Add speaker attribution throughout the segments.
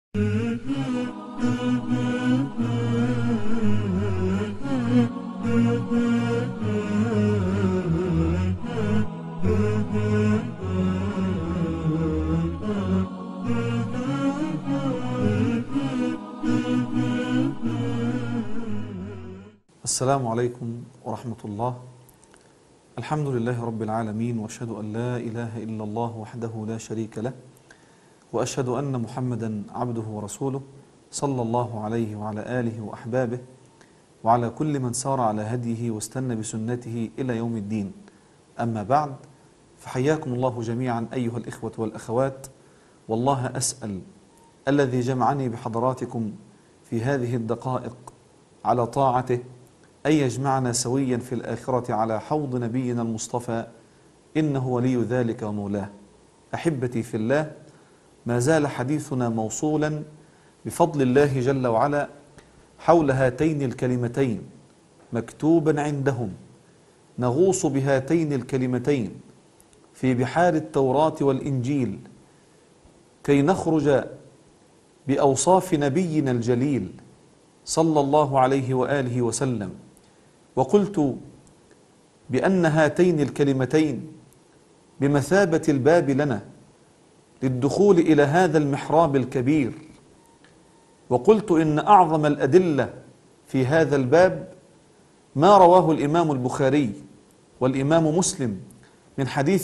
Speaker 1: السلام عليكم ورحمة الله. الحمد لله رب العالمين، وأشهد أن لا إله إلا الله وحده لا شريك له، وأشهد أن محمدا عبده ورسوله صلى الله عليه وعلى آله وأحبابه وعلى كل من سار على هديه واستنى بسنته إلى يوم الدين. أما بعد، فحياكم الله جميعا أيها الإخوة والأخوات، والله أسأل الذي جمعني بحضراتكم في هذه الدقائق على طاعته أن يجمعنا سويا في الآخرة على حوض نبينا المصطفى، إنه ولي ذلك ومولاه. أحبتي في الله، ما زال حديثنا موصولا بفضل الله جل وعلا حول هاتين الكلمتين مكتوبا عندهم. نغوص بهاتين الكلمتين في بحار التوراة والإنجيل كي نخرج بأوصاف نبينا الجليل صلى الله عليه وآله وسلم. وقلت بأن هاتين الكلمتين بمثابة الباب لنا للدخول إلى هذا المحراب الكبير. وقلت إن أعظم الأدلة في هذا الباب ما رواه الإمام البخاري والإمام مسلم من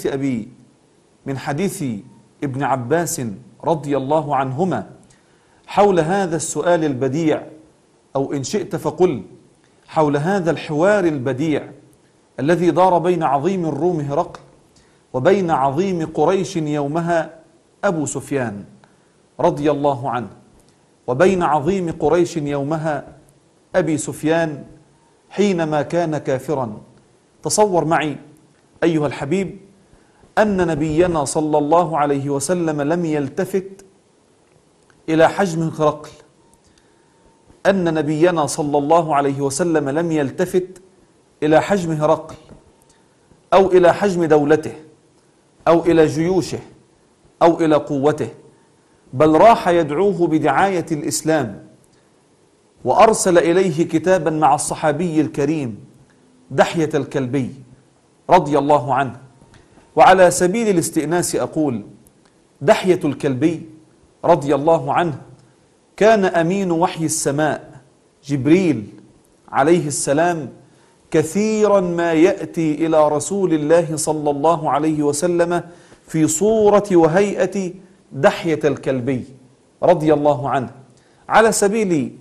Speaker 1: حديث ابن عباس رضي الله عنهما حول هذا السؤال البديع، أو إن شئت فقل حول هذا الحوار البديع الذي دار بين عظيم الروم هرقل وبين عظيم قريش يومها أبو سفيان رضي الله عنه، وبين عظيم قريش يومها أبي سفيان حينما كان كافرا. تصور معي أيها الحبيب أن نبينا صلى الله عليه وسلم لم يلتفت إلى حجم هرقل، أن نبينا صلى الله عليه وسلم لم يلتفت إلى حجم هرقل أو إلى حجم دولته أو إلى جيوشه أو إلى قوته، بل راح يدعوه بدعاية الإسلام، وأرسل إليه كتابا مع الصحابي الكريم دحية الكلبي رضي الله عنه. وعلى سبيل الاستئناس أقول دحية الكلبي رضي الله عنه كان أمين وحي السماء جبريل عليه السلام، كثيرا ما يأتي إلى رسول الله صلى الله عليه وسلم في صورة وهيئة دحية الكلبي رضي الله عنه. على سبيل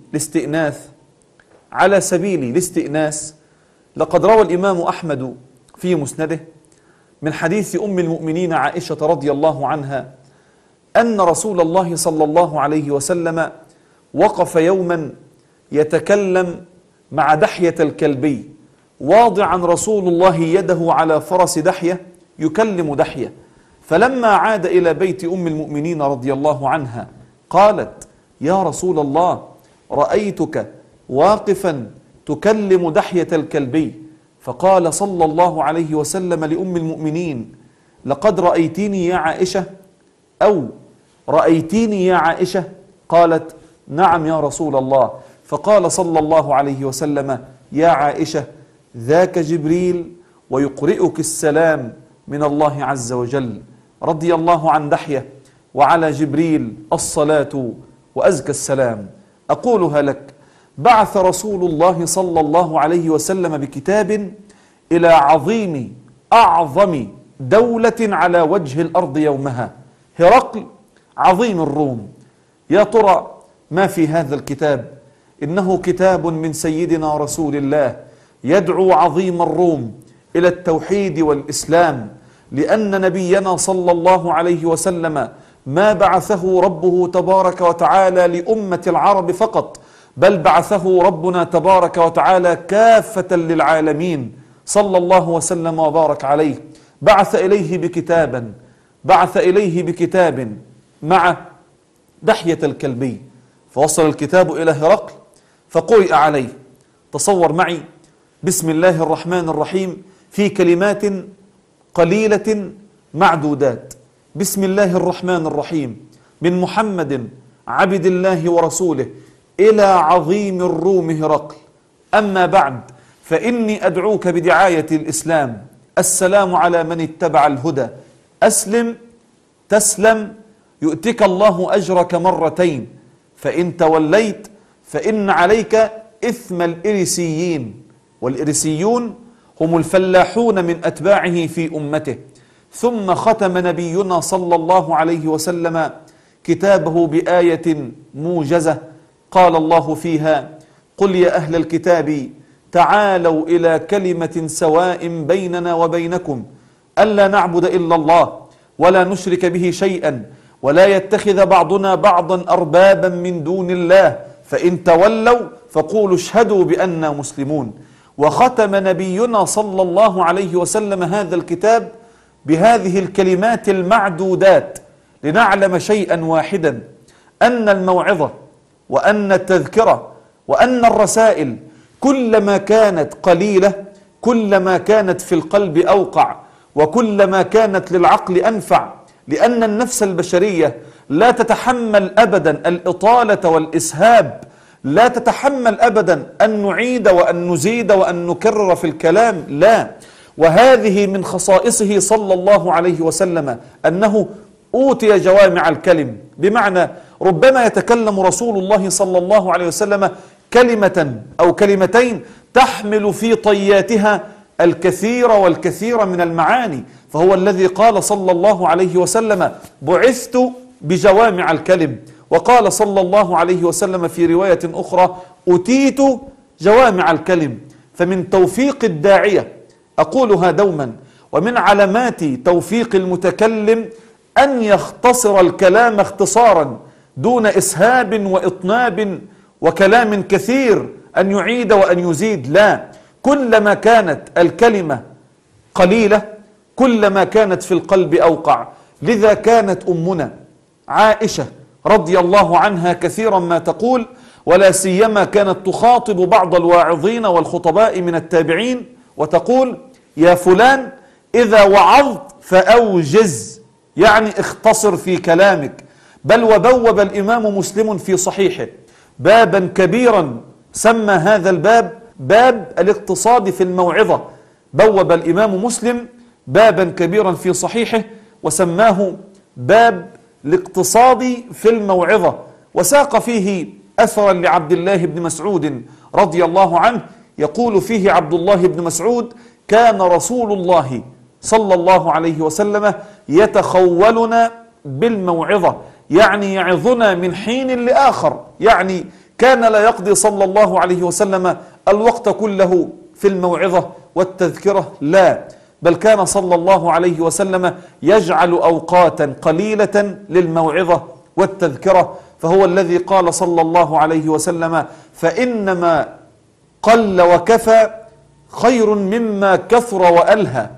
Speaker 1: الاستئناس لقد روى الإمام أحمد في مسنده من حديث أم المؤمنين عائشة رضي الله عنها أن رسول الله صلى الله عليه وسلم وقف يوما يتكلم مع دحية الكلبي، واضعا رسول الله يده على فرس دحية يكلم دحية. فلما عاد إلى بيت أم المؤمنين رضي الله عنها قالت: يا رسول الله، رأيتك واقفا تكلم دحية الكلبي. فقال صلى الله عليه وسلم لأم المؤمنين: لقد رأيتيني يا عائشة؟ أو رأيتيني يا عائشة؟ قالت: نعم يا رسول الله. فقال صلى الله عليه وسلم: يا عائشة، ذاك جبريل ويقرئك السلام من الله عز وجل. رضي الله عن دحية، وعلى جبريل الصلاة وأزكى السلام. أقولها لك: بعث رسول الله صلى الله عليه وسلم بكتاب إلى أعظم دولة على وجه الأرض يومها، هرقل عظيم الروم. يا ترى ما في هذا الكتاب؟ إنه كتاب من سيدنا رسول الله يدعو عظيم الروم إلى التوحيد والإسلام، لأن نبينا صلى الله عليه وسلم ما بعثه ربه تبارك وتعالى لأمة العرب فقط، بل بعثه ربنا تبارك وتعالى كافة للعالمين صلى الله وسلم وبارك عليه. بعث إليه بكتاب مع دحية الكلبي، فوصل الكتاب إلى هرقل فقرئ عليه. تصور معي: بسم الله الرحمن الرحيم، في كلمات قليلة معدودات. بسم الله الرحمن الرحيم، من محمد عبد الله ورسوله إلى عظيم الروم هرقل. أما بعد، فإني أدعوك بدعاية الإسلام. السلام على من اتبع الهدى. أسلم تسلم يؤتك الله أجرك مرتين، فإن توليت فإن عليك إثم الإرسيين، والإرسيون هم الفلاحون من أتباعه في أمته. ثم ختم نبينا صلى الله عليه وسلم كتابه بآية موجزة قال الله فيها: قل يا أهل الكتاب تعالوا إلى كلمة سواء بيننا وبينكم ألا نعبد إلا الله ولا نشرك به شيئا ولا يتخذ بعضنا بعضا أربابا من دون الله فإن تولوا فقولوا اشهدوا بأننا مسلمون. وختم نبينا صلى الله عليه وسلم هذا الكتاب بهذه الكلمات المعدودات لنعلم شيئا واحدا: أن الموعظة وأن التذكرة وأن الرسائل كلما كانت قليلة كلما كانت في القلب أوقع، وكلما كانت للعقل أنفع، لأن النفس البشرية لا تتحمل أبدا الإطالة والإسهاب، لا تتحمل أبدا أن نعيد وأن نزيد وأن نكرر في الكلام، لا. وهذه من خصائصه صلى الله عليه وسلم أنه أوتي جوامع الكلم، بمعنى ربما يتكلم رسول الله صلى الله عليه وسلم كلمة أو كلمتين تحمل في طياتها الكثير والكثير من المعاني، فهو الذي قال صلى الله عليه وسلم: بعثت بجوامع الكلم. وقال صلى الله عليه وسلم في رواية أخرى: أتيت جوامع الكلم. فمن توفيق الداعية، أقولها دوما، ومن علامات توفيق المتكلم أن يختصر الكلام اختصارا دون إسهاب وإطناب وكلام كثير أن يعيد وأن يزيد، لا. كلما كانت الكلمة قليلة كلما كانت في القلب أوقع. لذا كانت أمنا عائشة رضي الله عنها كثيرا ما تقول، ولا سيما كانت تخاطب بعض الواعظين والخطباء من التابعين وتقول: يا فلان إذا وعظت فأوجز، يعني اختصر في كلامك. بل وبوب الإمام مسلم في صحيحه بابا كبيرا سمى هذا الباب باب الاقتصاد في الموعظة. بوب الإمام مسلم بابا كبيرا في صحيحه وسماه باب الاقتصاد في الموعظة، وساق فيه أثرا لعبد الله بن مسعود رضي الله عنه، يقول فيه عبد الله بن مسعود: كان رسول الله صلى الله عليه وسلم يتخولنا بالموعظة، يعني يعظنا من حين لآخر، يعني كان لا يقضي صلى الله عليه وسلم الوقت كله في الموعظة والتذكرة، لا، بل كان صلى الله عليه وسلم يجعل أوقاتا قليلة للموعظة والتذكرة. فهو الذي قال صلى الله عليه وسلم: فإنما قل وكفى خير مما كثر وألهى.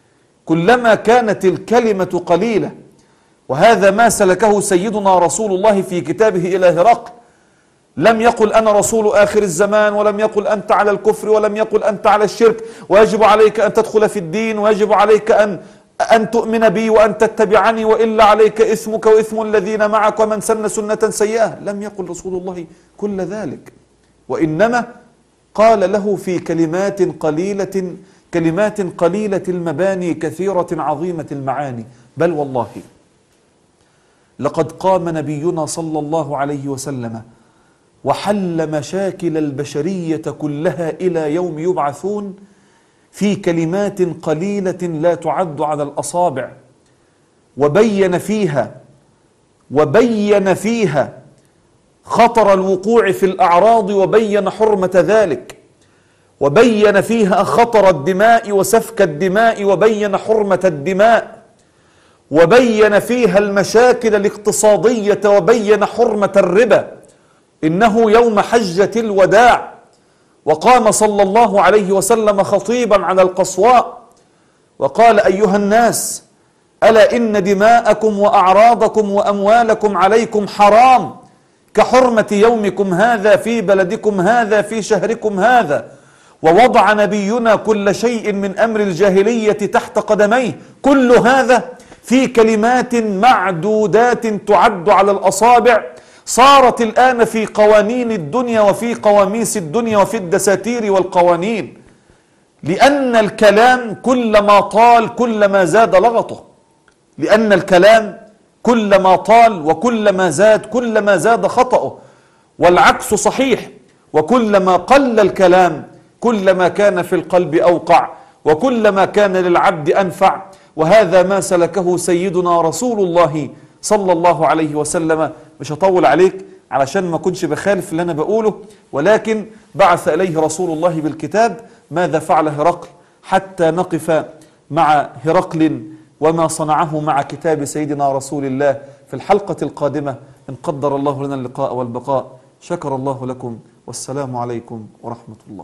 Speaker 1: كلما كانت الكلمة قليلة، وهذا ما سلكه سيدنا رسول الله في كتابه إلى هرقل. لم يقل أنا رسول آخر الزمان، ولم يقل أنت على الكفر، ولم يقل أنت على الشرك، ويجب عليك أن تدخل في الدين، ويجب عليك أن تؤمن بي وأن تتبعني، وإلا عليك إثمك وإثم الذين معك ومن سن سنة سيئة. لم يقل رسول الله كل ذلك، وإنما قال له في كلمات قليلة المباني كثيرة عظيمة المعاني. بل والله لقد قام نبينا صلى الله عليه وسلم وحل مشاكل البشرية كلها إلى يوم يبعثون في كلمات قليلة لا تعد على الأصابع، وبين فيها خطر الوقوع في الأعراض، وبين حرمة ذلك، وبين فيها خطر الدماء وسفك الدماء، وبين حرمة الدماء، وبين فيها المشاكل الاقتصادية، وبين حرمة الربا. إنه يوم حجة الوداع وقام صلى الله عليه وسلم خطيبا على القصواء وقال: أيها الناس، ألا إن دماءكم وأعراضكم وأموالكم عليكم حرام كحرمة يومكم هذا في بلدكم هذا في شهركم هذا. ووضع نبينا كل شيء من أمر الجاهلية تحت قدميه، كل هذا في كلمات معدودات تعد على الأصابع، صارت الآن في قوانين الدنيا وفي قواميس الدنيا وفي الدساتير والقوانين، لأن الكلام كلما طال كلما زاد لغطه، لأن الكلام كلما طال وكلما زاد كلما زاد خطأه، والعكس صحيح، وكلما قل الكلام كلما كان في القلب أوقع، وكلما كان للعبد أنفع. وهذا ما سلكه سيدنا رسول الله صلى الله عليه وسلم. مش هطول عليك علشان ما كنش بخالف اللي أنا بقوله، ولكن بعث إليه رسول الله بالكتاب. ماذا فعل هرقل حتى نقف مع هرقل وما صنعه مع كتاب سيدنا رسول الله في الحلقة القادمة إن قدر الله لنا اللقاء والبقاء. شكر الله لكم، والسلام عليكم ورحمة الله.